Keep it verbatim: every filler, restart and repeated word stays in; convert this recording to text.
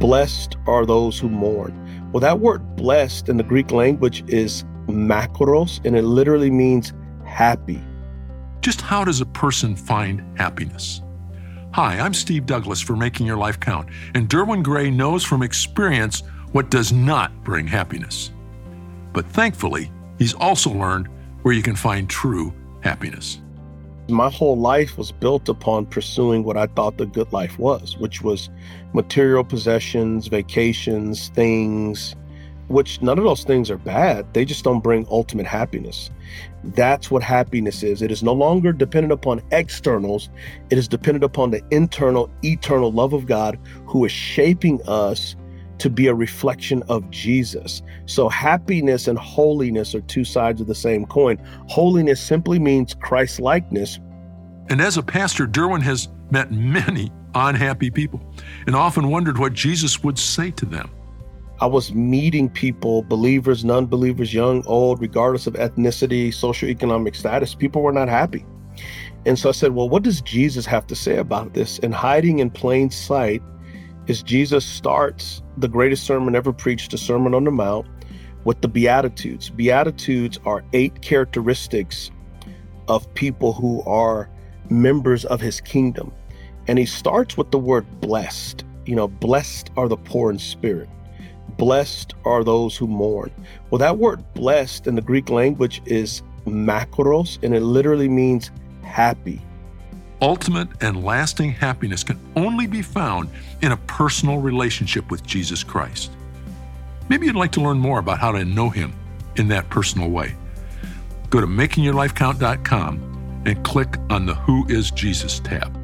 Blessed are those who mourn. Well, that word blessed in the Greek language is makros, and it literally means happy. Just how does a person find happiness? Hi, I'm Steve Douglas for Making Your Life Count, and Derwin Gray knows from experience what does not bring happiness. But thankfully, he's also learned where you can find true happiness. My whole life was built upon pursuing what I thought the good life was, which was material possessions, vacations, things, which none of those things are bad. They just don't bring ultimate happiness. That's what happiness is. It is no longer dependent upon externals. It is dependent upon the internal, eternal love of God who is shaping us to be a reflection of Jesus. So happiness and holiness are two sides of the same coin. Holiness simply means Christ-likeness. And as a pastor, Derwin has met many unhappy people and often wondered what Jesus would say to them. I was meeting people, believers, non-believers, young, old, regardless of ethnicity, socioeconomic status. People were not happy. And so I said, well, what does Jesus have to say about this? And hiding in plain sight is Jesus starts the greatest sermon ever preached, the Sermon on the Mount, with the Beatitudes. Beatitudes are eight characteristics of people who are members of his kingdom. And he starts with the word blessed. You know, blessed are the poor in spirit. Blessed are those who mourn. Well, that word blessed in the Greek language is makros, and it literally means happy. Ultimate and lasting happiness can only be found in a personal relationship with Jesus Christ. Maybe you'd like to learn more about how to know him in that personal way. Go to making your life count dot com and click on the Who is Jesus tab.